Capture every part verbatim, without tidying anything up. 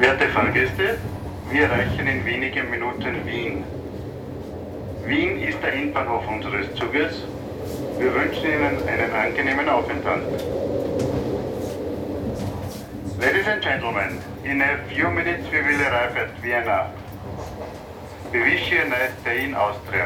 Werte Fahrgäste, wir erreichen in wenigen Minuten Wien. Wien ist der Endbahnhof unseres Zuges. Wir wünschen Ihnen einen angenehmen Aufenthalt. Ladies and gentlemen, in a few minutes we will arrive at Vienna. We wish you a nice day in Austria.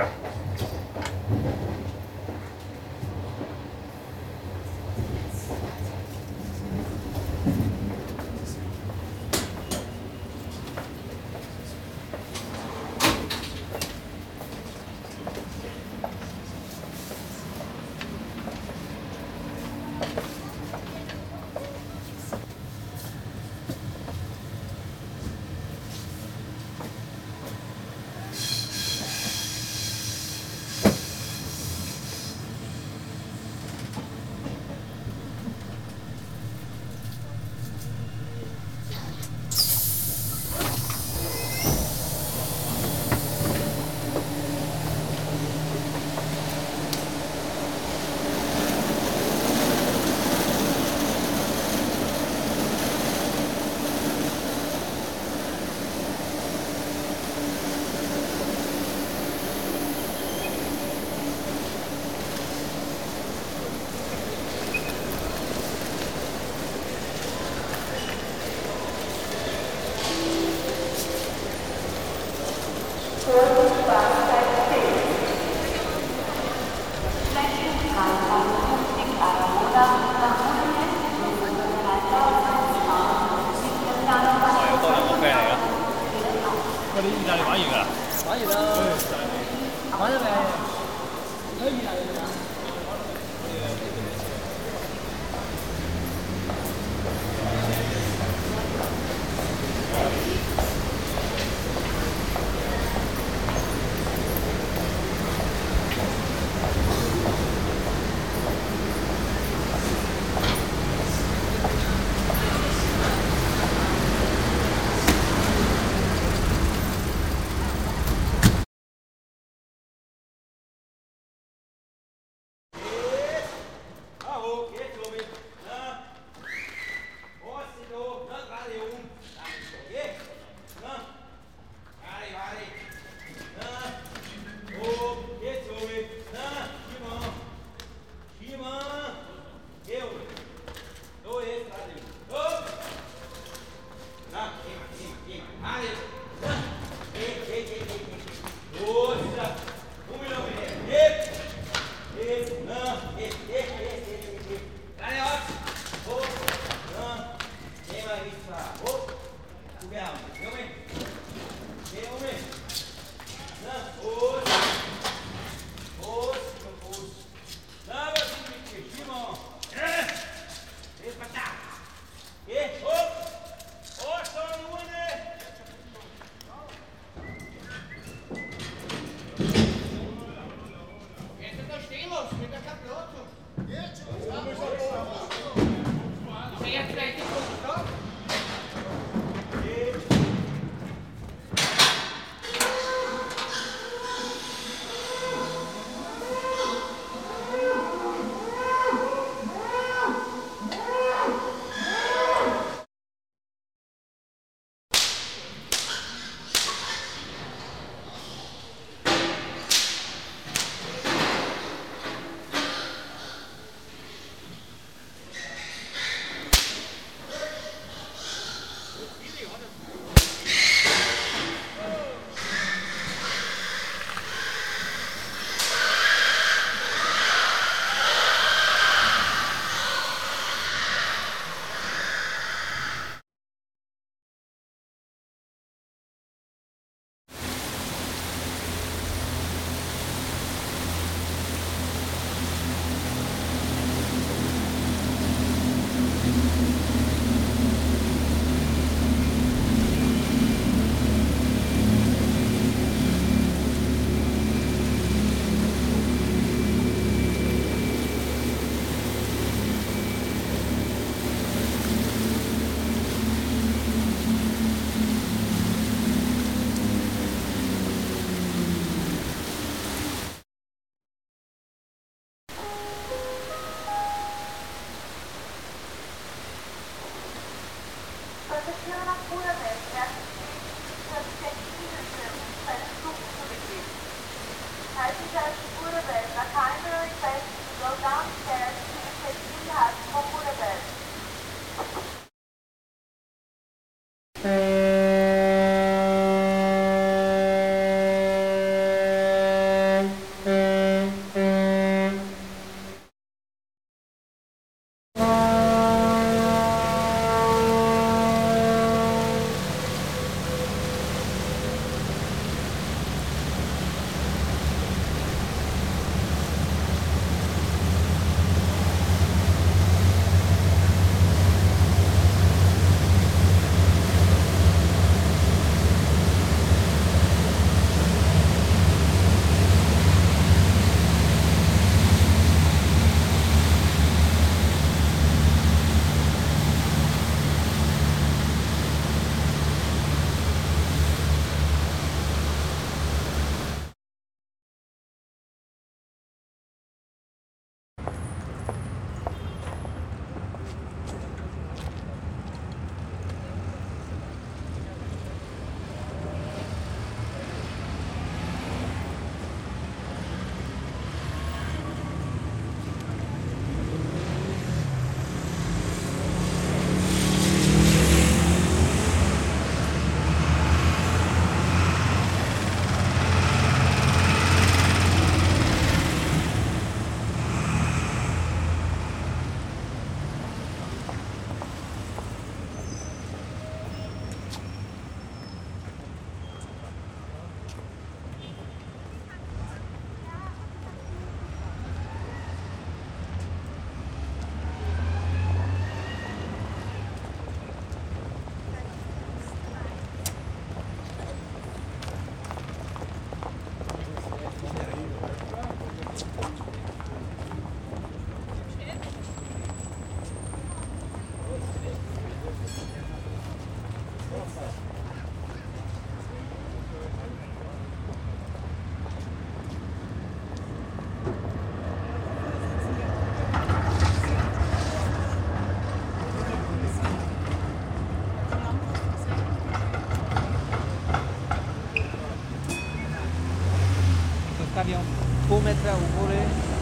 Protezione pura Passengers to Budapest are kindly requested to go downstairs to the sixteen hut for Budapest. Stawiam pół metra u góry.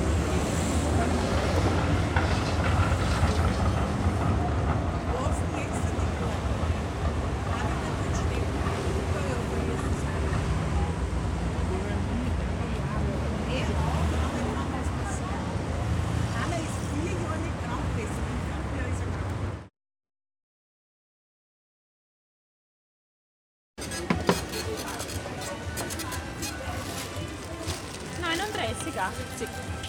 neununddreißig achtzig.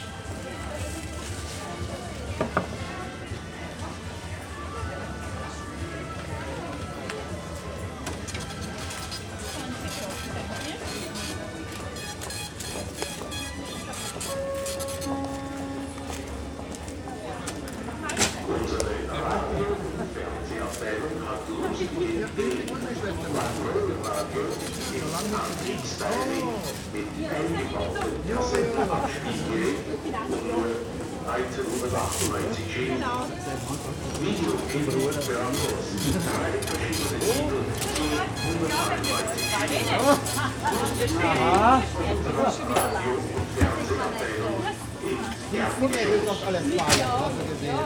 Aha. Die Funde ist noch alles klar, hast du gesehen.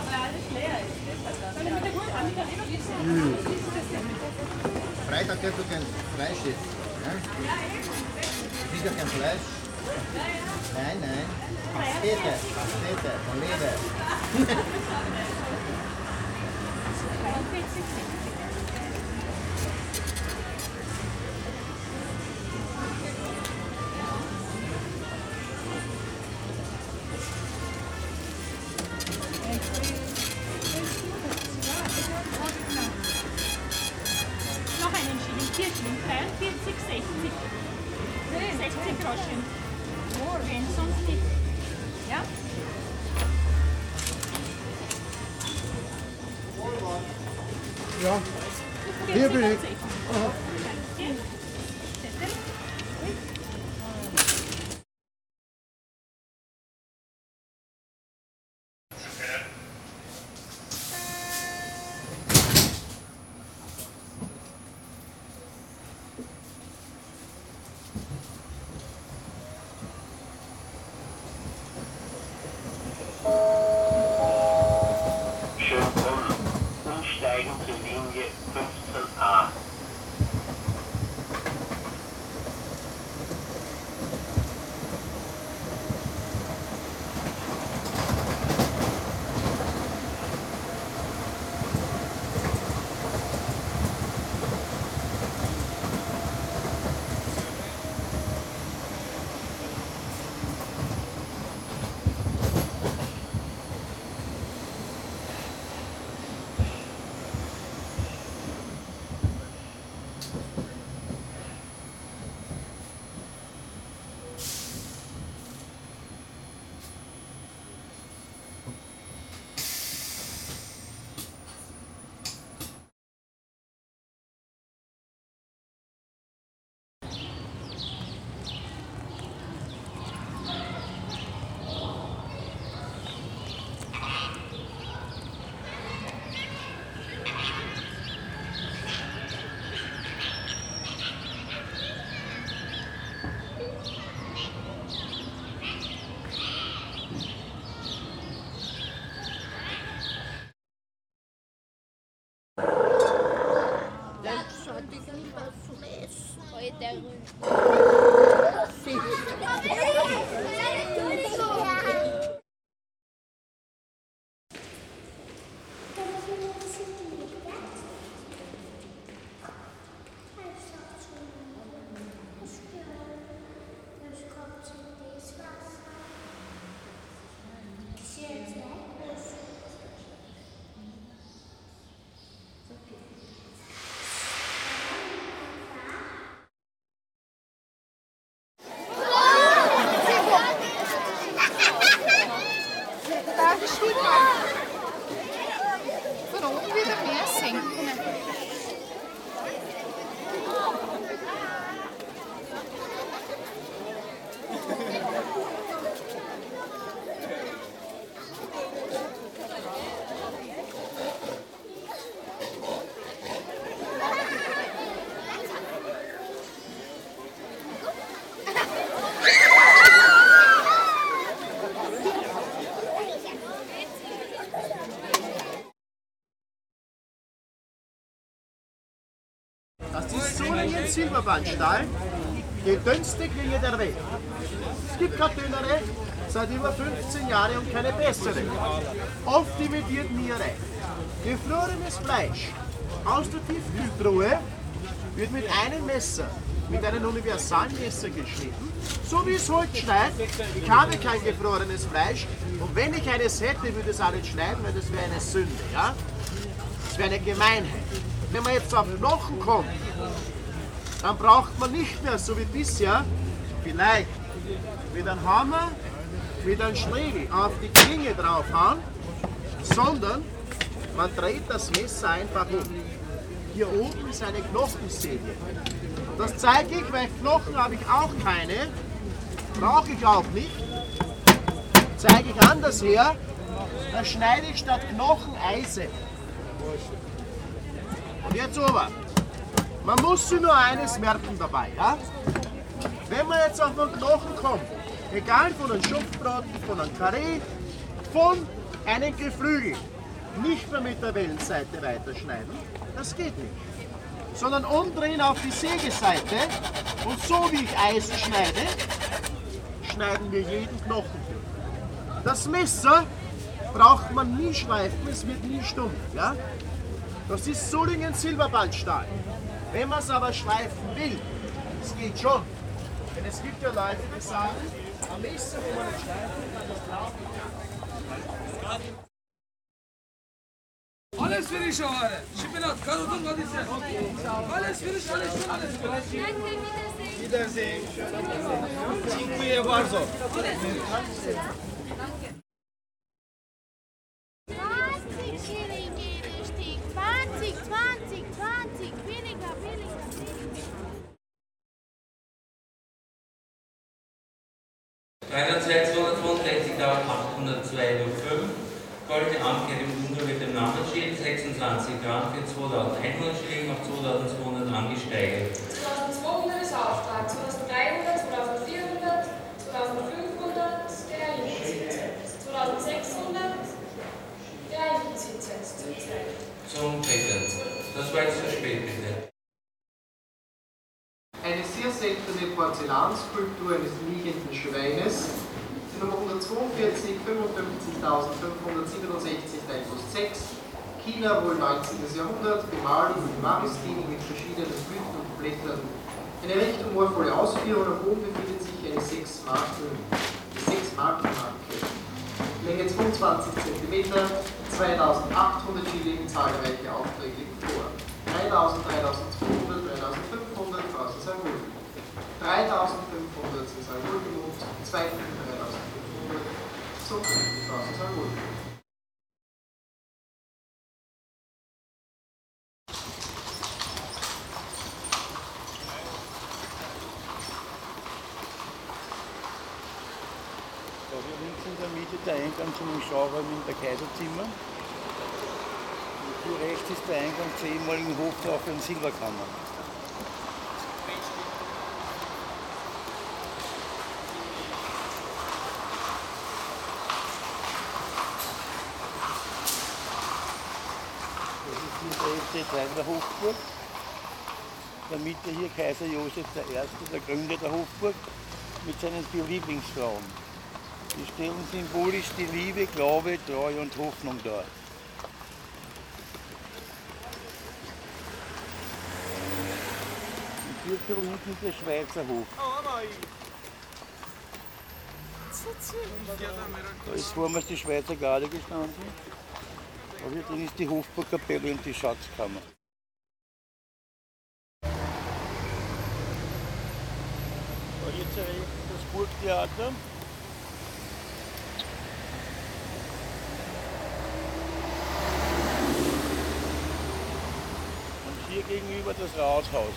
Mhm. Freitag dürfen wir kein Fleisch essen. Ja? Ist ja kein Fleisch. Nein, nein. Pastete, Pastete, von Leber. Noch einen Schilling, vier Schilling, dreiundvierzig, sechzig. sechzig Groschen. Wenn sonst nicht. Ja? Ja, hier bin ich. Aha. Der von oben wieder mehr senken. Das ist Solingen Silberbandstahl, die dünnste Klinge der Welt. Es gibt keine dünnere, seit über fünfzehn Jahren und keine bessere. Oft imitiert Niere. Gefrorenes Fleisch aus der Tiefkühltruhe wird mit einem Messer, mit einem Universalmesser geschnitten, so wie es heute schneidet. Ich habe kein gefrorenes Fleisch und wenn ich eines hätte, würde es auch nicht schneiden, weil das wäre eine Sünde. Ja? Das wäre eine Gemeinheit. Wenn man jetzt auf Knochen kommt, dann braucht man nicht mehr so wie bisher vielleicht mit einem Hammer, mit einem Schlegel auf die Klinge draufhauen, sondern man dreht das Messer einfach um. Hier oben ist eine Knochensäge. Das zeige ich, weil Knochen habe ich auch keine, brauche ich auch nicht. Zeige ich anders her, da schneide ich statt Knochen Eisen. Und jetzt aber, man muss sich nur eines merken dabei. Ja? Wenn man jetzt auf den Knochen kommt, egal von einem Schupfbraten, von einem Karree, von einem Geflügel, nicht mehr mit der Wellenseite weiterschneiden, das geht nicht. Sondern umdrehen auf die Sägeseite und so wie ich Eisen schneide, schneiden wir jeden Knochen durch. Das Messer braucht man nie schleifen, es wird nie stumpf. Ja? Das ist Solingen Silberbandstahl. Wenn man es aber schleifen will, das geht schon. Denn es gibt ja Leute, die sagen, am Messer, wo man nicht schleifen kann, das laufen. Alles für die Schauere. Schippenat, Karotten, was ist das? Alles für dich, alles für alles für dich. Danke, Wiedersehen. Dziękuję bardzo. zwanzig Schilling jedes Stück. zwanzig, zwanzig, zwanzig. Weniger, weniger, weniger. dreihundertzweiundzwanzigtausendachthundertzwei Euro fünf. Goldene Anker im Wunder mit dem Namensschild, sechsundzwanzig Gramm für zweitausendeinhundert Schilling auf zweitausendzweihundert angesteigert. zweitausendzweihundert ist Auftrag, zweitausenddreihundert, zweitausendvierhundert, zweitausendfünfhundert, der Eintrittssitz. zweitausendsechshundert, der Eintrittssitz. Zum Dritten. Das war jetzt zu spät, bitte. Eine sehr seltene Porzellanskulptur eines liegenden Schweines. Die Nummer hundertzweiundvierzig, fünfundfünfzigtausendfünfhundertsiebenundsechzig, drei plus sechs. China, wohl neunzehntes Jahrhundert, bemalt mit Marmorstilen mit verschiedenen Blüten und Blättern. Eine recht humorvolle Ausführung. Am Boden befindet sich eine sechs Marken Marke. Länge zweiundzwanzig Zentimeter, zweitausendachthundert Schilling, zahlreiche Aufträge vor. dreitausend, dreitausendzweihundert, dreitausendfünfhundert, draußen sind Gulden. dreitausendfünfhundert sind Gulden und zweitausendfünfhundert, so draußen sind Gulden. Da hier links in der Mitte der Eingang zum Schauraum in der Kaiserzimmer. Und hier rechts ist der Eingang zur ehemaligen Hoftaufe und Silberkammer. Das ist hier der elfte Teil der Hofburg. der Mitte hier Kaiser Josef der Erste, der Gründer der Hofburg, mit seinen vier Lieblingsfrauen. Die stellen symbolisch die Liebe, Glaube, Treue und Hoffnung dar. Und hier hinten ist der Schweizer Hof. Da ist vormals die Schweizer Garde gestanden. Aber hier drin ist die Hofburgkapelle und die Schatzkammer. Da jetzt das Burgtheater. Und hier gegenüber das Rathaus.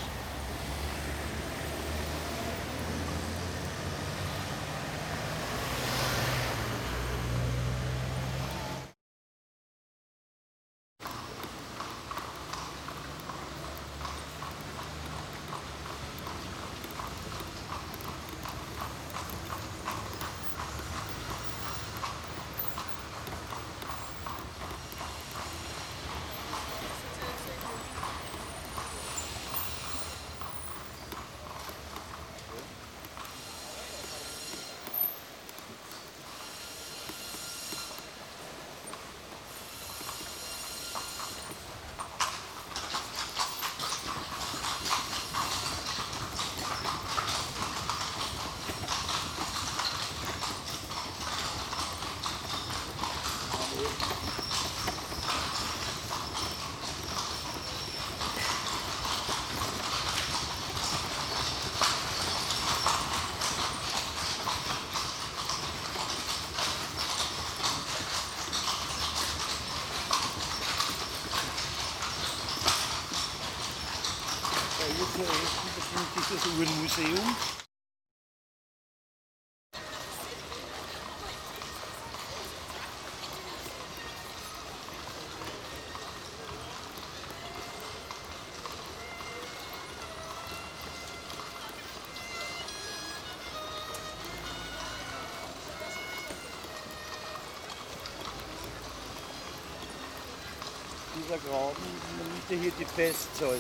Hier befindet sich das Uhrenmuseum. Dieser Graben, in der Mitte hier die Festsäule.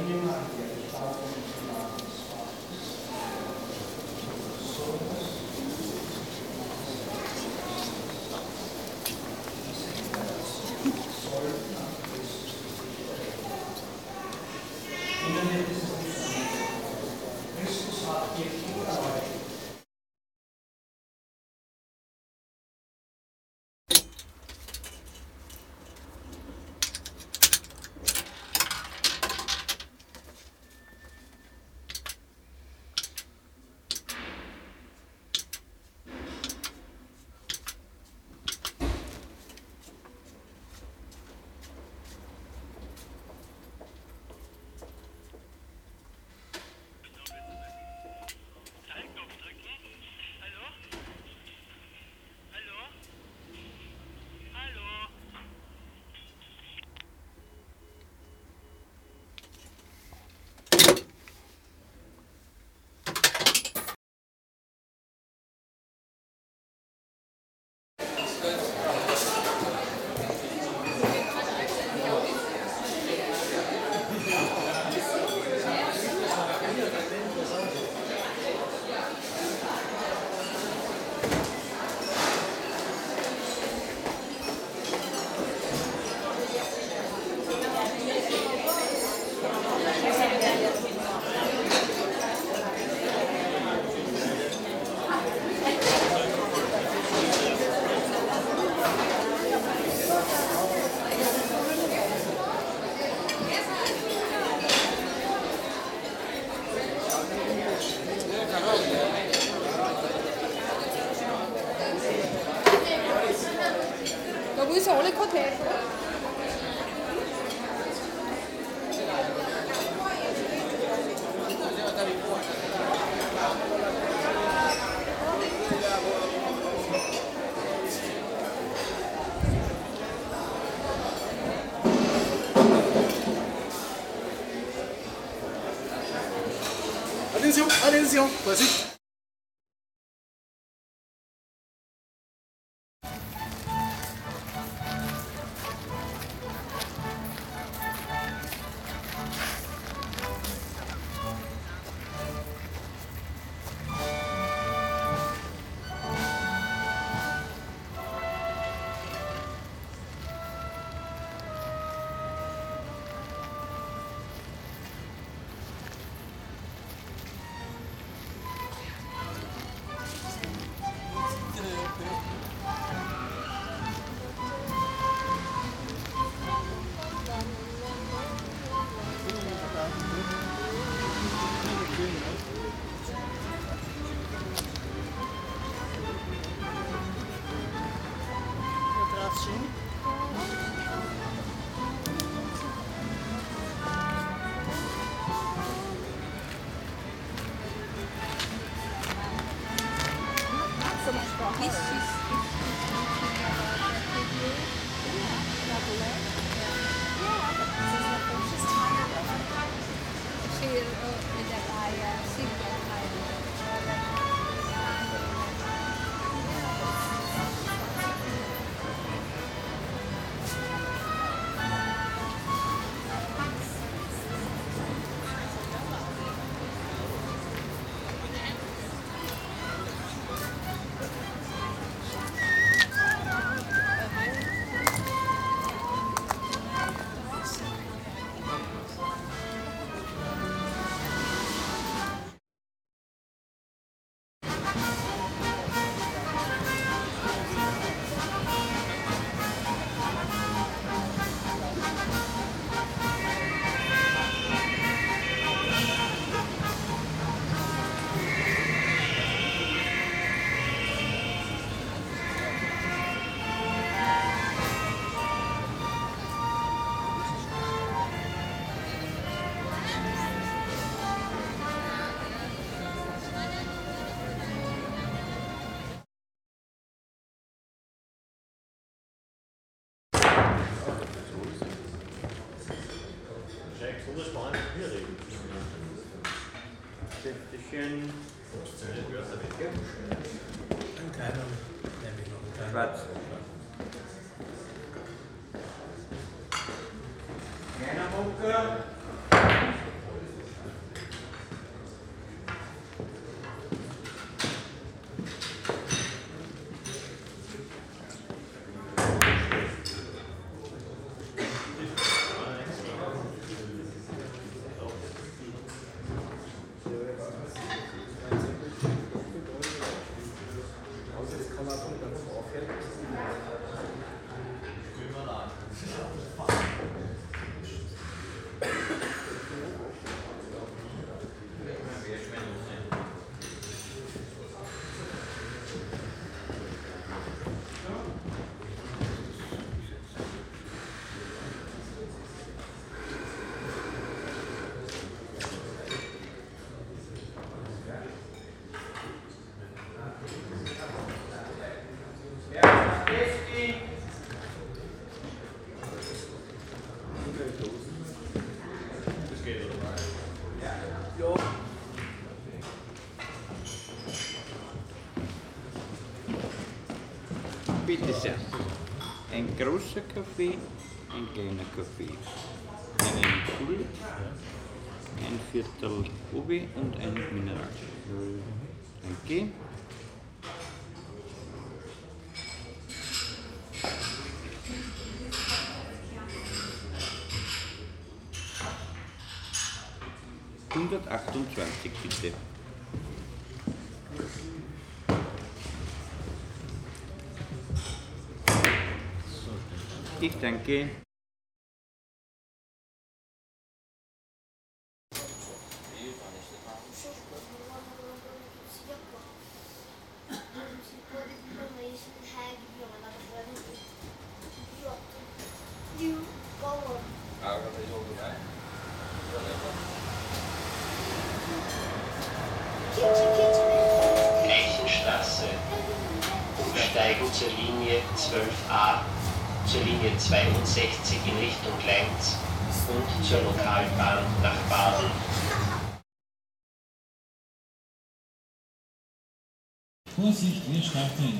Alle Kotelett. Attenzione, attenzione, così. Besonders spannend mit mir reden. Säftchen. Ein kleiner, nämlich noch ein kleiner. Schwarz. Kleiner Mucker. Gläser. Ein großer Kaffee, ein kleiner Kaffee. Einen Pull, ein Viertel Obi und ein Mineral. Danke. hundertachtundzwanzig bitte. Ich danke. Gleichenstraße. Steigen zur Linie zwölf a, zur Linie zweiundsechzig in Richtung Leinz und zur Lokalbahn nach Baden. Vorsicht, wir starten.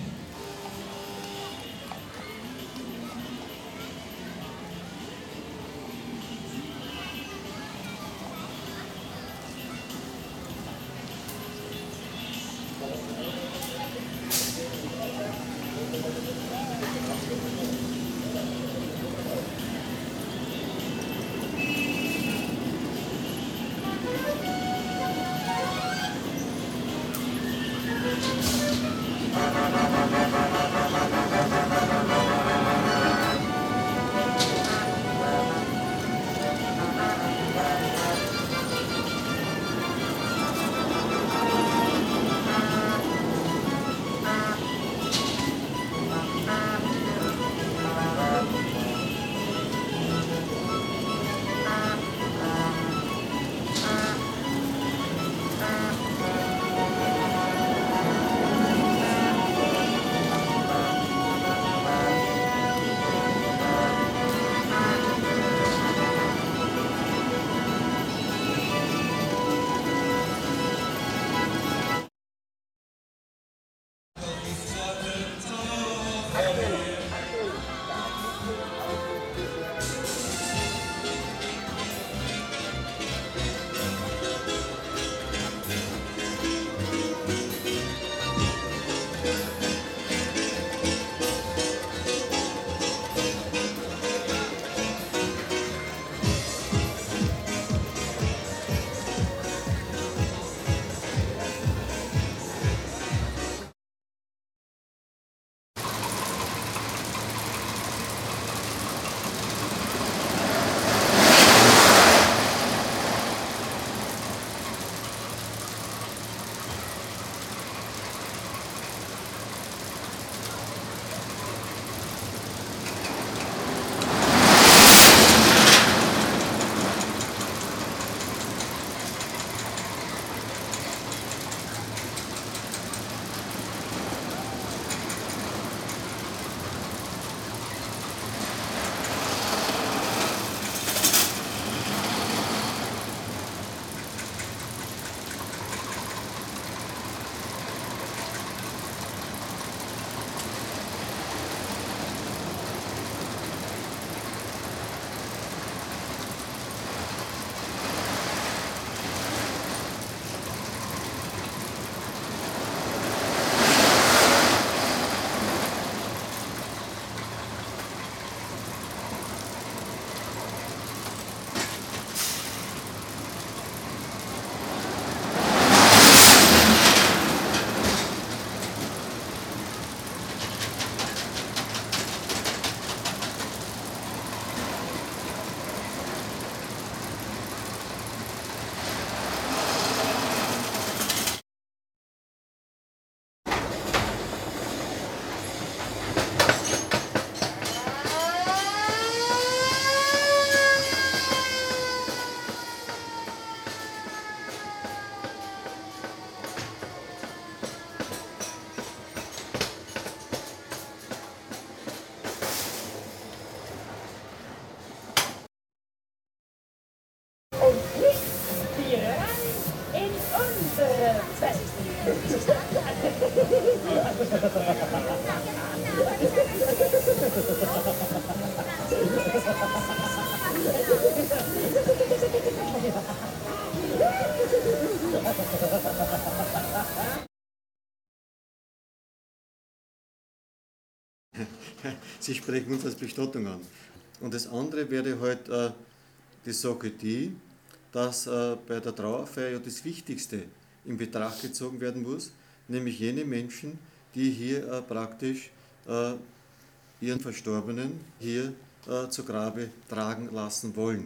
Sie sprechen uns als Bestattung an. Und das andere wäre halt äh, die Sache die, dass äh, bei der Trauerfeier ja das Wichtigste in Betracht gezogen werden muss, nämlich jene Menschen, die hier äh, praktisch äh, ihren Verstorbenen hier äh, zu Grabe tragen lassen wollen.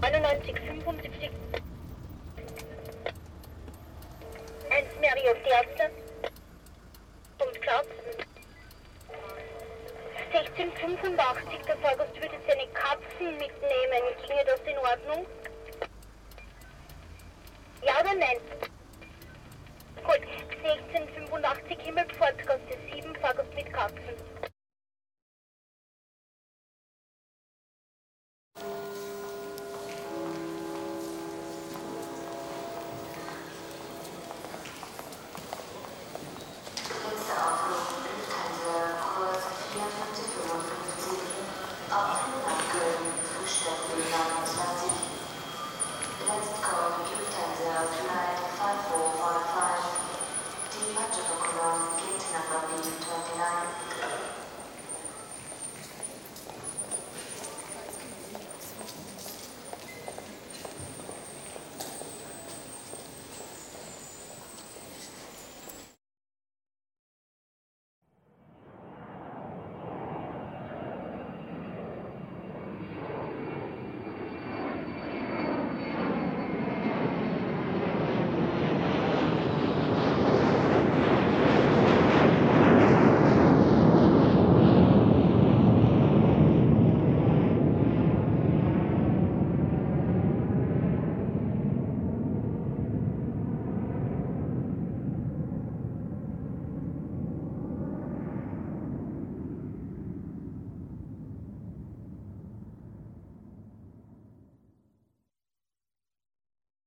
neunundneunzig fünfundsiebzig. eins Marriott Terze. Und Klaus. sechzehn fünfundachtzig, der Fahrgast würde seine Katzen mitnehmen. Ginge das in Ordnung? Ja oder nein? Gut, sechzehn fünfundachtzig Himmelpfortgasse sieben, Fahrgast mit Katzen.